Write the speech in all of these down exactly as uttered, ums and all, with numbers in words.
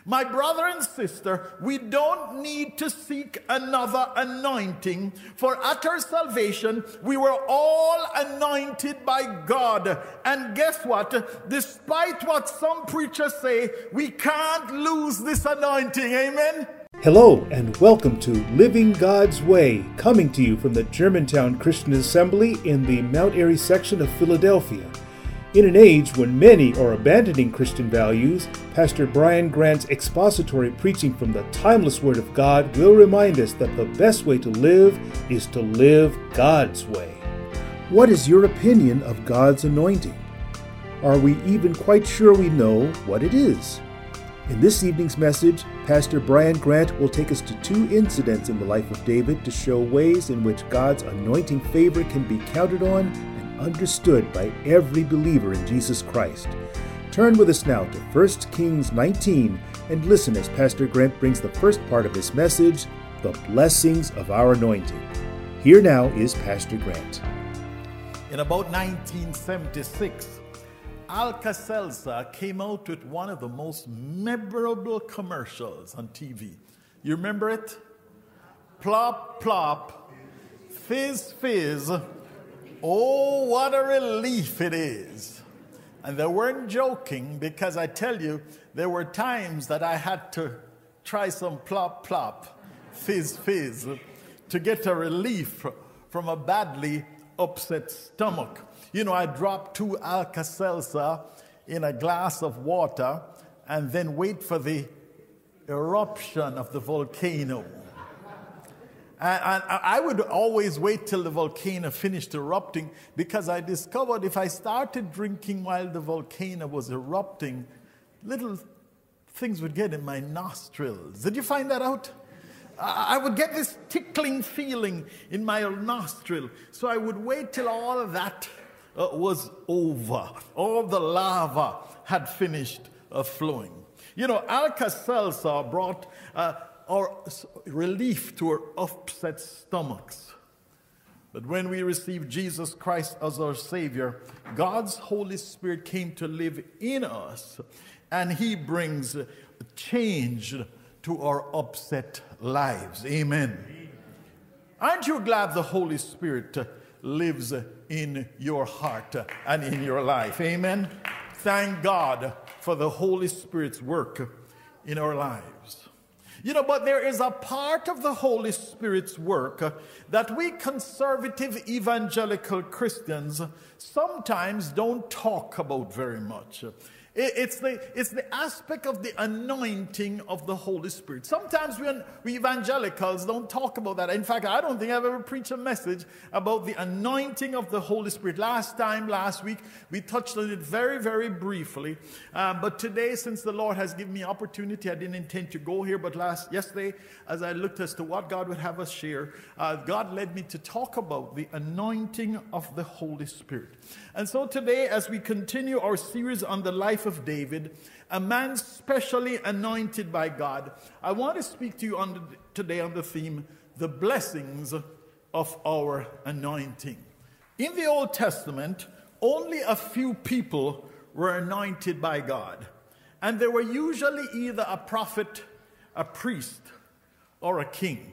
My brother and sister, we don't need to seek another anointing, for at our salvation, we were all anointed by God. And guess what? Despite what some preachers say, we can't lose this anointing. Amen? Hello and welcome to Living God's Way, coming to you from the Germantown Christian Assembly in the Mount Airy section of Philadelphia. In an age when many are abandoning Christian values, Pastor Brian Grant's expository preaching from the timeless Word of God will remind us that the best way to live is to live God's way. What is your opinion of God's anointing? Are we even quite sure we know what it is? In this evening's message, Pastor Brian Grant will take us to two incidents in the life of David to show ways in which God's anointing favor can be counted on understood by every believer in Jesus Christ. Turn with us now to First Kings nineteen and listen as Pastor Grant brings the first part of his message, The Blessings of Our Anointing. Here now is Pastor Grant. In about nineteen seventy-six, Alka-Seltzer came out with one of the most memorable commercials on T V. You remember it? Plop, plop, fizz, fizz. Oh, what a relief it is. And they weren't joking, because I tell you, there were times that I had to try some plop, plop, fizz, fizz to get a relief from a badly upset stomach. You know, I dropped two Alka-Seltzer in a glass of water and then wait for the eruption of the volcano. And I would always wait till the volcano finished erupting, because I discovered if I started drinking while the volcano was erupting, little things would get in my nostrils. Did you find that out? I would get this tickling feeling in my nostril. So I would wait till all of that uh, was over. All the lava had finished uh, flowing. You know, Alka-Seltzer brought Uh, or relief to our upset stomachs. But when we received Jesus Christ as our Savior, God's Holy Spirit came to live in us, and He brings change to our upset lives. Amen. Aren't you glad the Holy Spirit lives in your heart and in your life? Amen. Thank God for the Holy Spirit's work in our lives. You know, but there is a part of the Holy Spirit's work uh, that we conservative evangelical Christians sometimes don't talk about very much. It, it's, the, it's the aspect of the anointing of the Holy Spirit. Sometimes we, we evangelicals don't talk about that. In fact, I don't think I've ever preached a message about the anointing of the Holy Spirit. Last time, last week, we touched on it very, very briefly. Um, but today, since the Lord has given me opportunity, I didn't intend to go here. But last yesterday, as I looked as to what God would have us share, uh, God led me to talk about the anointing of the Holy Spirit. And so today, as we continue our series on the life of David, a man specially anointed by God, I want to speak to you on the, today on the theme, the blessings of our anointing. In the Old Testament, only a few people were anointed by God. And they were usually either a prophet, a priest, or a king.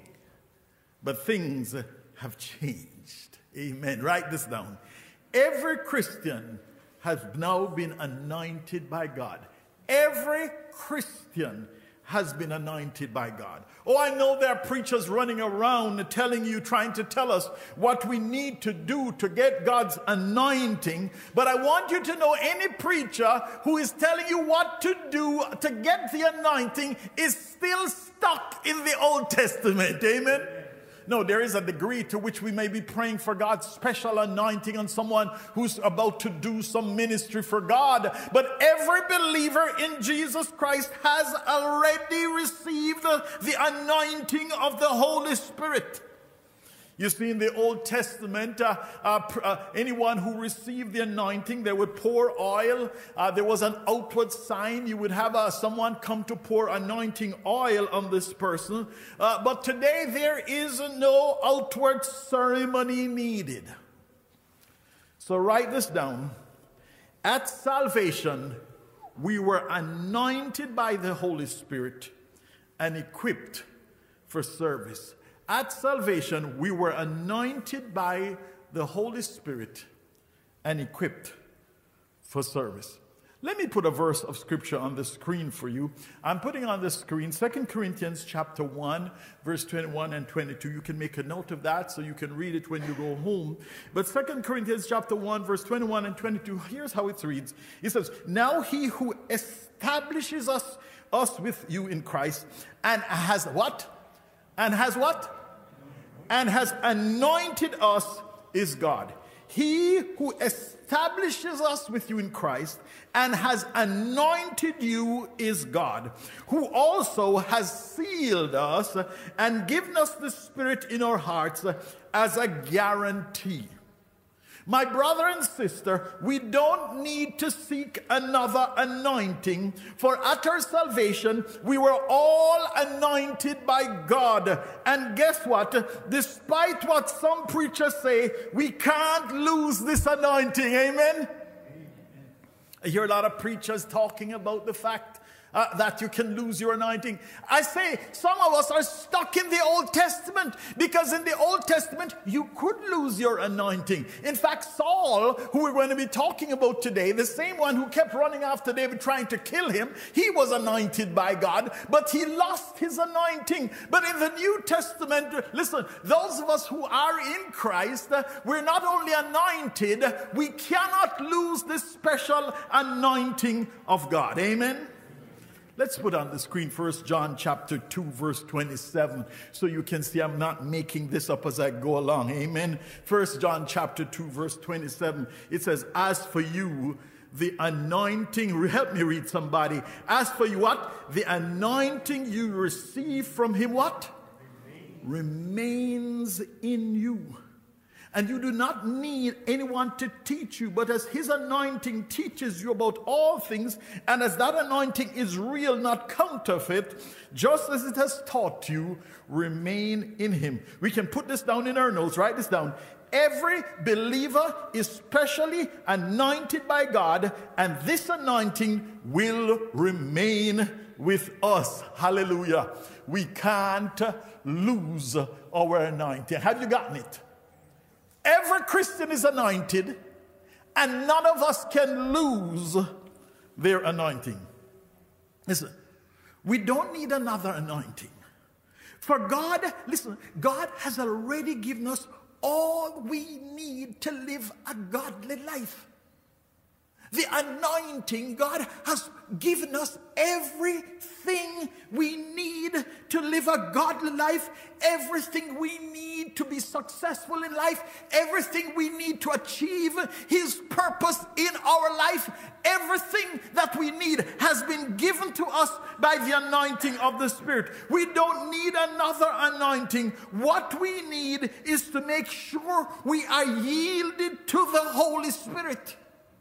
But things have changed. Amen. Write this down. Every Christian has now been anointed by God. Every Christian has been anointed by God. Oh, I know there are preachers running around telling you, trying to tell us what we need to do to get God's anointing. But I want you to know, any preacher who is telling you what to do to get the anointing is still stuck in the Old Testament. Amen. No, there is a degree to which we may be praying for God's special anointing on someone who's about to do some ministry for God. But every believer in Jesus Christ has already received the, the anointing of the Holy Spirit. You see, in the Old Testament, uh, uh, uh, anyone who received the anointing, they would pour oil. Uh, there was an outward sign. You would have uh, someone come to pour anointing oil on this person. Uh, but today, there is no outward ceremony needed. So write this down. At salvation, we were anointed by the Holy Spirit and equipped for service. At salvation, we were anointed by the Holy Spirit and equipped for service. Let me put a verse of scripture on the screen for you. I'm putting on the screen Second Corinthians chapter one, verse twenty-one and twenty-two. You can make a note of that so you can read it when you go home. But Second Corinthians chapter one, verse twenty-one and twenty-two, here's how it reads. It says, now he who establishes us, us with you in Christ and has what? And has what? And has anointed us is God. He who establishes us with you in Christ and has anointed you is God, who also has sealed us and given us the Spirit in our hearts as a guarantee. My brother and sister, we don't need to seek another anointing, for at our salvation, we were all anointed by God. And guess what? Despite what some preachers say, we can't lose this anointing. Amen? I hear a lot of preachers talking about the fact Uh, that you can lose your anointing. I say some of us are stuck in the Old Testament, because in the Old Testament you could lose your anointing. In fact, Saul, who we're going to be talking about today, the same one who kept running after David trying to kill him, he was anointed by God, but he lost his anointing. But in the New Testament, listen, those of us who are in Christ, uh, we're not only anointed, we cannot lose this special anointing of God. Amen? Let's put on the screen First John chapter two, verse twenty-seven, so you can see I'm not making this up as I go along. Amen. First John chapter two, verse twenty-seven. It says, as for you, the anointing, help me read somebody. As for you, what? The anointing you receive from him, what? Remains in you. And you do not need anyone to teach you, but as his anointing teaches you about all things, and as that anointing is real, not counterfeit, just as it has taught you, remain in him. We can put this down in our notes. Write this down. Every believer is specially anointed by God, and this anointing will remain with us. Hallelujah. We can't lose our anointing. Have you gotten it? Every Christian is anointed, and none of us can lose their anointing. Listen, we don't need another anointing. For God, listen, God has already given us all we need to live a godly life. The anointing, God has given us everything we need to live a godly life, everything we need to be successful in life, everything we need to achieve his purpose in our life, everything that we need has been given to us by the anointing of the Spirit. We don't need another anointing. What we need is to make sure we are yielded to the Holy Spirit.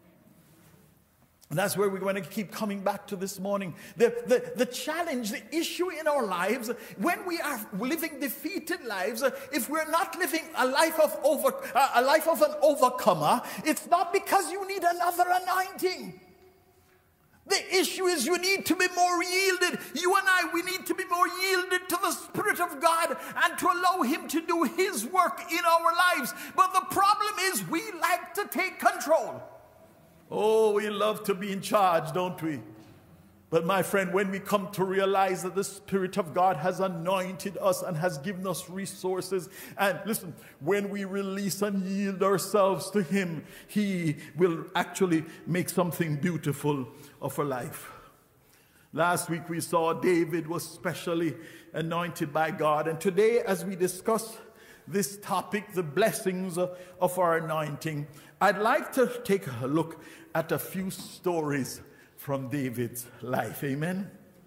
And that's where we're going to keep coming back to this morning. The, the, the challenge, the issue in our lives, when we are living defeated lives, if we're not living a life of over, uh, a life of an overcomer, it's not because you need another anointing. The issue is you need to be more yielded. You and I, we need to be more yielded to the Spirit of God and to allow him to do his work in our lives. But the problem is we like to take control. Oh, we love to be in charge, don't we? But my friend, when we come to realize that the Spirit of God has anointed us and has given us resources, and listen, when we release and yield ourselves to him, he will actually make something beautiful of our life. Last week we saw David was specially anointed by God, and today as we discuss this topic, the blessings of our anointing, I'd like to take a look at a few stories from David's life. Amen?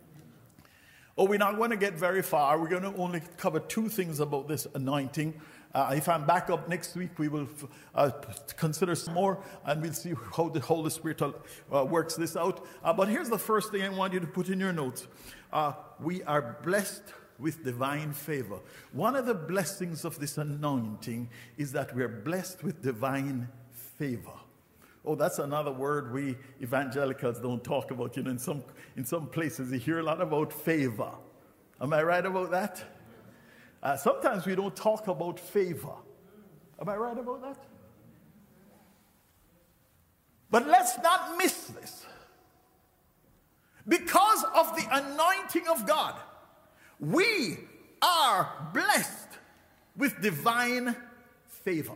Oh, we're not going to get very far. We're going to only cover two things about this anointing. Uh, if I'm back up next week, we will uh, consider some more, and we'll see how the Holy Spirit uh, works this out. Uh, but here's the first thing I want you to put in your notes. Uh, we are blessed with divine favor. One of the blessings of this anointing is that we're blessed with divine favor. Oh, that's another word we evangelicals don't talk about. You know, in some, in some places you hear a lot about favor. Am I right about that? Uh, sometimes we don't talk about favor. Am I right about that? But let's not miss this. Because of the anointing of God, we are blessed with divine favor.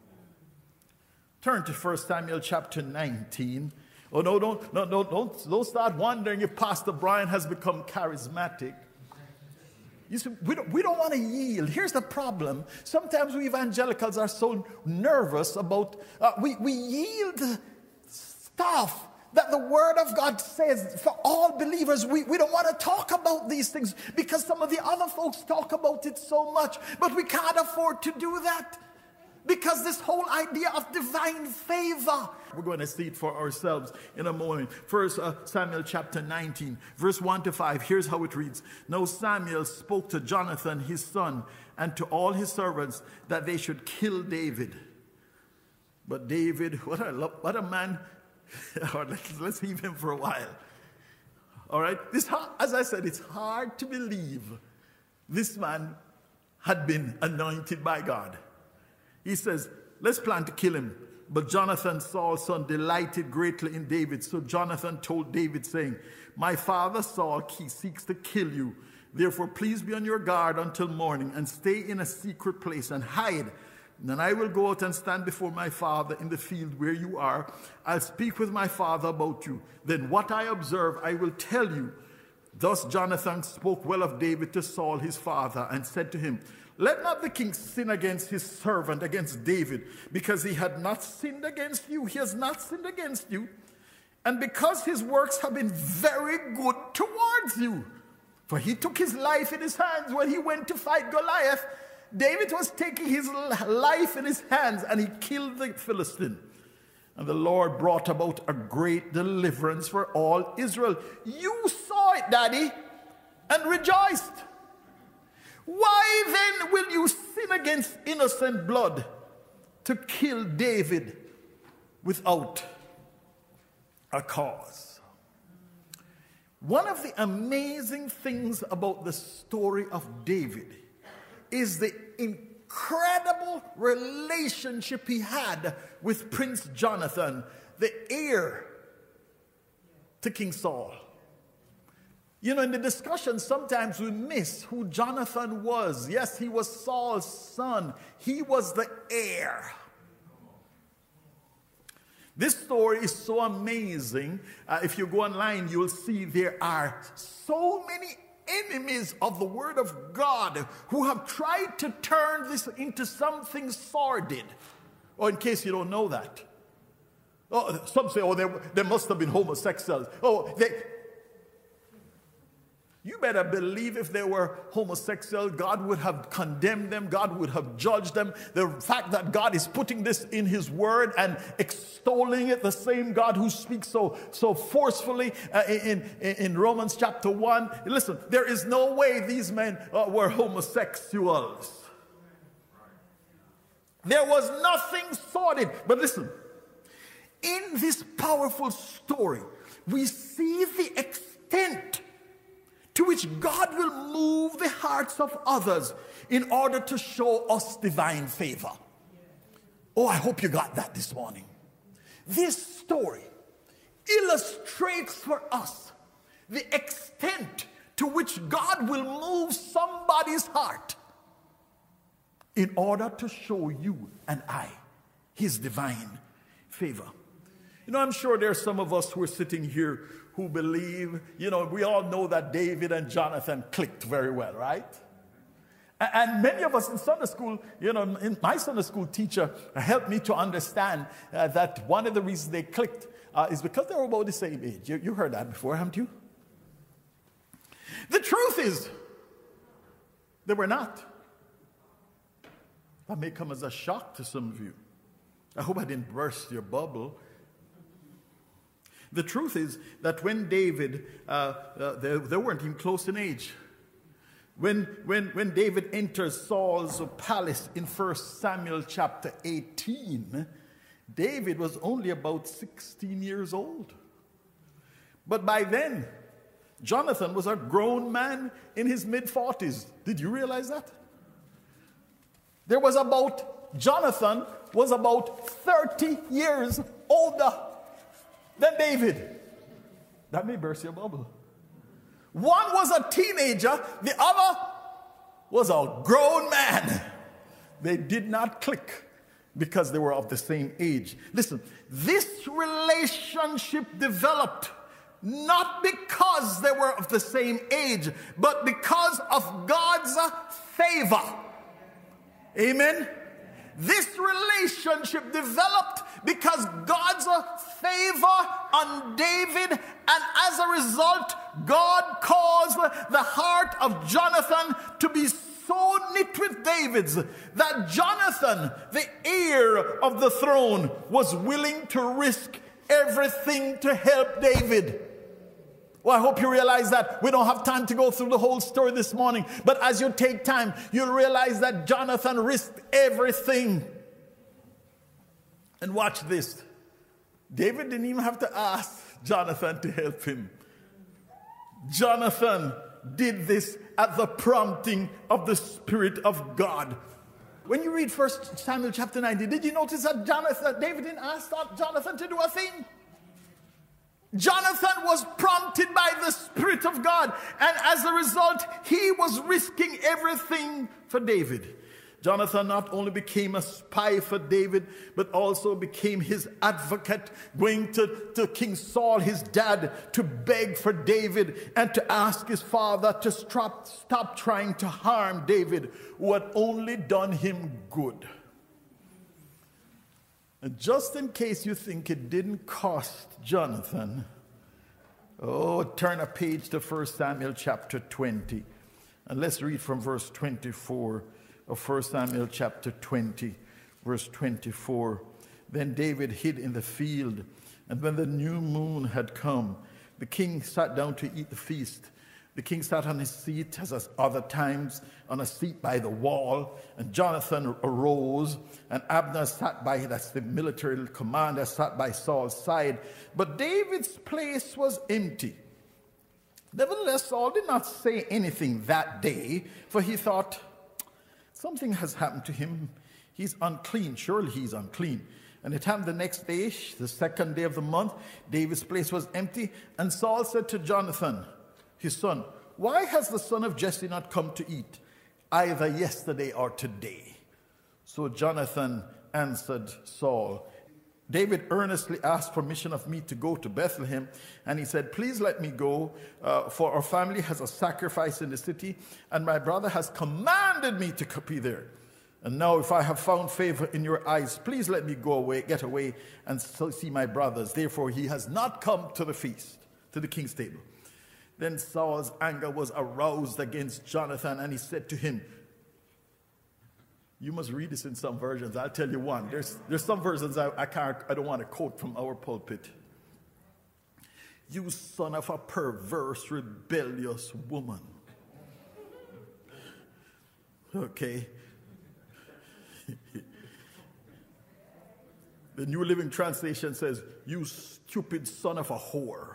Turn to First Samuel chapter nineteen. Oh, no, don't, no, no, don't, don't start wondering if Pastor Brian has become charismatic. You see, we don't, we don't want to yield. Here's the problem. Sometimes we evangelicals are so nervous about, uh, we, we yield stuff that the Word of God says for all believers. We, we don't want to talk about these things because some of the other folks talk about it so much, but we can't afford to do that. Because this whole idea of divine favor, we're going to see it for ourselves in a moment. First uh, Samuel chapter nineteen, verse one to five. Here's how it reads. Now Samuel spoke to Jonathan, his son, and to all his servants that they should kill David. But David, what a, what a man. All right, let's, let's leave him for a while. All right. This, as I said, it's hard to believe this man had been anointed by God. He says, let's plan to kill him. But Jonathan, Saul's son, delighted greatly in David. So Jonathan told David, saying, my father Saul he seeks to kill you. Therefore, please be on your guard until morning and stay in a secret place and hide. And then I will go out and stand before my father in the field where you are. I'll speak with my father about you. Then what I observe, I will tell you. Thus Jonathan spoke well of David to Saul his father and said to him, let not the king sin against his servant, against David, because he had not sinned against you. He has not sinned against you. And because his works have been very good towards you. For he took his life in his hands when he went to fight Goliath. David was taking his life in his hands and he killed the Philistine. And the Lord brought about a great deliverance for all Israel. You saw it, Daddy, and rejoiced. Why then will you sin against innocent blood to kill David without a cause? One of the amazing things about the story of David is the incredible relationship he had with Prince Jonathan, the heir to King Saul. You know, in the discussion, sometimes we miss who Jonathan was. Yes, he was Saul's son. He was the heir. This story is so amazing. Uh, if you go online, you'll see there are so many enemies of the Word of God who have tried to turn this into something sordid. Or in case you don't know that. Oh, some say, oh, they, they must have been homosexuals. Oh, they... You better believe if they were homosexual, God would have condemned them. God would have judged them. The fact that God is putting this in his word and extolling it, the same God who speaks so, so forcefully uh, in, in, in Romans chapter one. Listen, there is no way these men uh, were homosexuals. There was nothing sordid. But listen, in this powerful story, we see the extent to which God will move the hearts of others in order to show us divine favor. Oh, I hope you got that this morning. This story illustrates for us the extent to which God will move somebody's heart in order to show you and I his divine favor. You know, I'm sure there are some of us who are sitting here who believe, you know, we all know that David and Jonathan clicked very well, right? And many of us in Sunday school, you know, in my Sunday school teacher helped me to understand uh, that one of the reasons they clicked uh, is because they were about the same age. You, you heard that before, haven't you? The truth is, they were not. That may come as a shock to some of you. I hope I didn't burst your bubble. The truth is that when David, uh, uh, they, they weren't even close in age. When, when, when David enters Saul's palace in First Samuel chapter eighteen, David was only about sixteen years old. But by then, Jonathan was a grown man in his mid-forties. Did you realize that? There was about, Jonathan was about thirty years older than David. That may burst your bubble. One was a teenager, the other was a grown man. They did not click because they were of the same age. Listen, this relationship developed not because they were of the same age, but because of God's favor. Amen? This relationship developed because God's favor on David, and as a result, God caused the heart of Jonathan to be so knit with David's that Jonathan, the heir of the throne, was willing to risk everything to help David. Well, I hope you realize that. We don't have time to go through the whole story this morning, but as you take time, you'll realize that Jonathan risked everything. And watch this. David didn't even have to ask Jonathan to help him. Jonathan did this at the prompting of the Spirit of God. When you read First Samuel chapter nineteen, did you notice that Jonathan, David didn't ask Jonathan to do a thing? Jonathan was prompted by the Spirit of God, and as a result, he was risking everything for David. Jonathan not only became a spy for David, but also became his advocate, going to, to King Saul, his dad, to beg for David and to ask his father to stop, stop trying to harm David, who had only done him good. And just in case you think it didn't cost Jonathan, oh, turn a page to First Samuel chapter twenty. And let's read from verse twenty-four of First Samuel chapter twenty, verse twenty-four. Then David hid in the field, and when the new moon had come, the king sat down to eat the feast. The king sat on his seat, as at other times, on a seat by the wall. And Jonathan arose, and Abner sat by, that's the military commander, sat by Saul's side. But David's place was empty. Nevertheless, Saul did not say anything that day, for he thought, something has happened to him. He's unclean. Surely he's unclean. And it happened the next day, the second day of the month, David's place was empty. And Saul said to Jonathan, his son, why has the son of Jesse not come to eat, either yesterday or today? So Jonathan answered Saul, David earnestly asked permission of me to go to Bethlehem, and he said, please let me go, uh, for our family has a sacrifice in the city, and my brother has commanded me to be there. And now if I have found favor in your eyes, please let me go away, get away, and see my brothers. Therefore he has not come to the feast, to the king's table. Then Saul's anger was aroused against Jonathan, and he said to him, you must read this in some versions. I'll tell you one. There's, there's some versions I, I can't, I don't want to quote from our pulpit. You son of a perverse, rebellious woman. Okay. The New Living Translation says, you stupid son of a whore.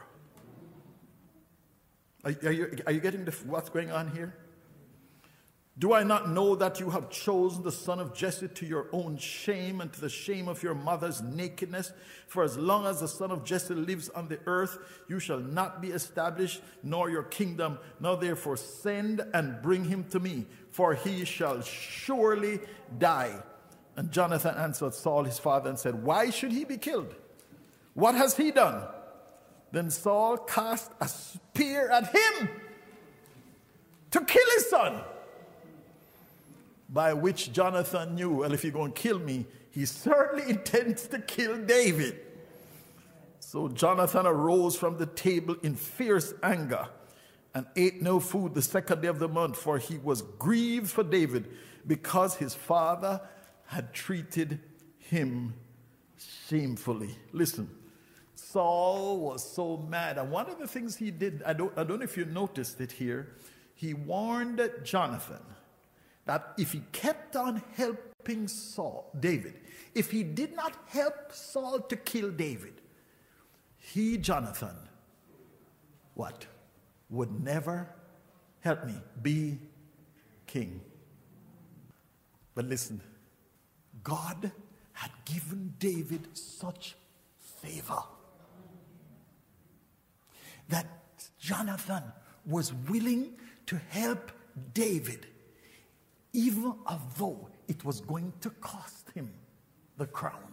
Are, are, you, are you getting the, what's going on here? Do I not know that you have chosen the son of Jesse to your own shame and to the shame of your mother's nakedness? For as long as the son of Jesse lives on the earth, you shall not be established, nor your kingdom. Now therefore send and bring him to me, for he shall surely die. And Jonathan answered Saul his father and said, why should he be killed? What has he done? Then Saul cast a spear at him to kill his son. By which Jonathan knew, well, if you're going to kill me, he certainly intends to kill David. So Jonathan arose from the table in fierce anger and ate no food the second day of the month, for he was grieved for David because his father had treated him shamefully. Listen, Saul was so mad. And one of the things he did, I don't, I don't know if you noticed it here, he warned Jonathan that if he kept on help, helping Saul, David, if he did not help Saul to kill David, he, Jonathan, what? Would never, help me, be king. But listen, God had given David such favor that Jonathan was willing to help David, even although it was going to cost him the crown.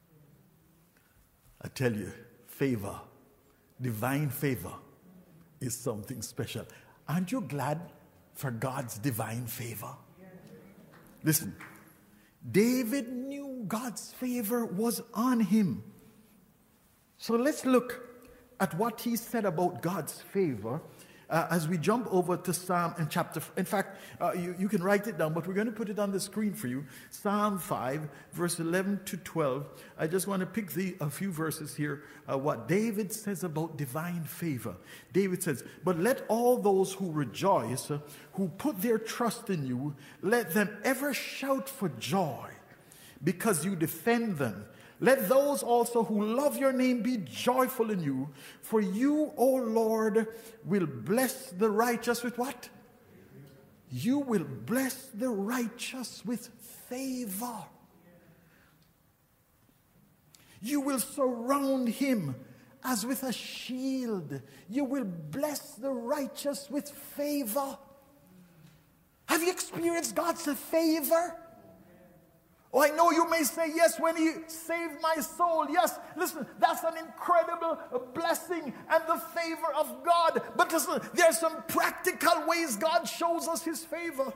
I tell you, favor, divine favor, is something special. Aren't you glad for God's divine favor? Listen, David knew God's favor was on him. So let's look at what he said about God's favor uh, as we jump over to Psalm and chapter. In fact, uh, you, you can write it down, but we're going to put it on the screen for you. Psalm five, verse eleven to twelve. I just want to pick the, a few verses here, uh, what David says about divine favor. David says, "But let all those who rejoice, uh, who put their trust in you, let them ever shout for joy, because you defend them. Let those also who love your name be joyful in you. For you, O Lord, will bless the righteous with what? You will bless the righteous with favor. You will surround him as with a shield. You will bless the righteous with favor." Have you experienced God's favor? Oh, I know you may say, yes, when he saved my soul. Yes, listen, that's an incredible blessing and the favor of God. But listen, there are some practical ways God shows us his favor.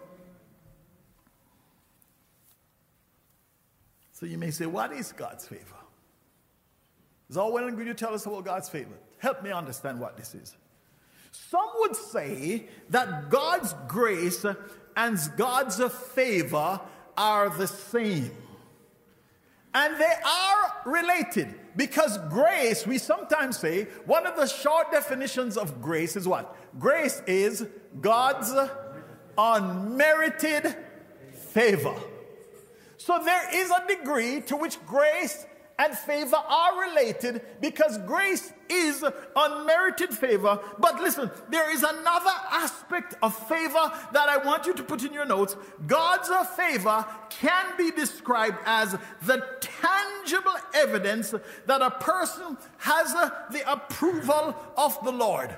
So you may say, what is God's favor? It's all well and good you tell us about God's favor. Help me understand what this is. Some would say that God's grace and God's favor are the same. And they are related, because grace, we sometimes say, one of the short definitions of grace is what? Grace is God's unmerited favor. So there is a degree to which grace and favor are related, because grace is unmerited favor. But listen, there is another aspect of favor that I want you to put in your notes. God's favor can be described as the tangible evidence that a person has the approval of the Lord.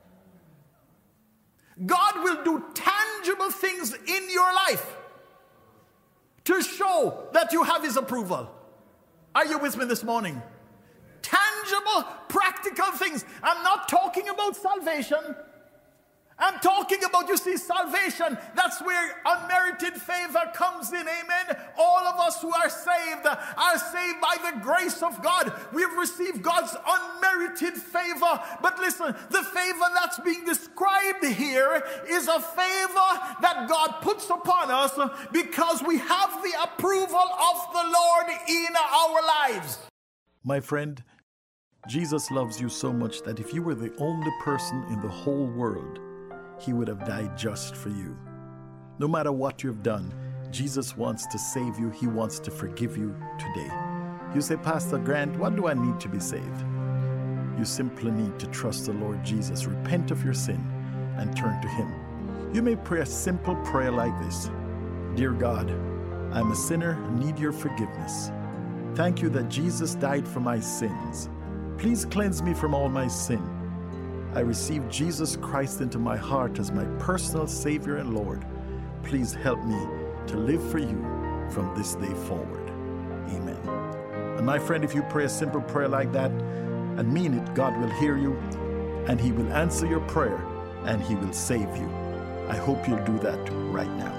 God will do tangible things in your life to show that you have his approval. Are you with me this morning? Tangible, practical things. I'm not talking about salvation. I'm talking about, you see, salvation. That's where unmerited favor comes in. Amen. All of us who are saved are saved by the grace of God. We've received God's unmerited favor. But listen, the favor that's being described here is a favor that God puts upon us because we have the approval of the Lord in our lives. My friend, Jesus loves you so much that if you were the only person in the whole world, he would have died just for you. No matter what you've done, Jesus wants to save you. He wants to forgive you today. You say, Pastor Grant, what do I need to be saved? You simply need to trust the Lord Jesus, repent of your sin, and turn to him. You may pray a simple prayer like this. Dear God, I'm a sinner, need your forgiveness. Thank you that Jesus died for my sins. Please cleanse me from all my sin. I receive Jesus Christ into my heart as my personal Savior and Lord. Please help me to live for you from this day forward. Amen. And my friend, if you pray a simple prayer like that and mean it, God will hear you and he will answer your prayer and he will save you. I hope you'll do that right now.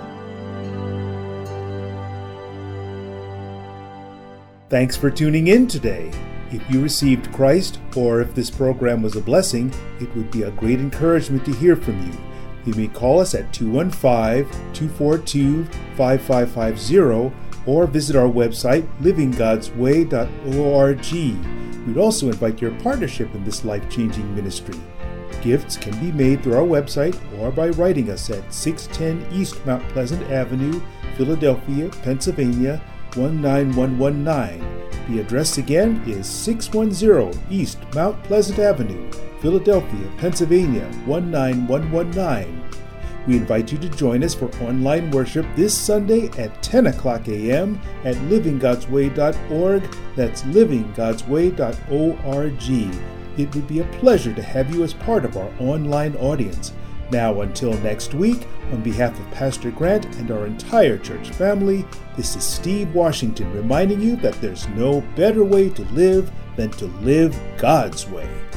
Thanks for tuning in today. If you received Christ, or if this program was a blessing, it would be a great encouragement to hear from you. You may call us at two one five, two four two, five five five zero or visit our website, living gods way dot org. We'd also invite your partnership in this life-changing ministry. Gifts can be made through our website or by writing us at six ten East Mount Pleasant Avenue, Philadelphia, Pennsylvania one nine one one nine. The address again is six one zero East Mount Pleasant Avenue, Philadelphia, Pennsylvania one nine one one nine. We invite you to join us for online worship this Sunday at ten o'clock a.m. at living gods way dot org. That's living gods way dot org. It would be a pleasure to have you as part of our online audience. Now, until next week, on behalf of Pastor Grant and our entire church family, this is Steve Washington reminding you that there's no better way to live than to live God's way.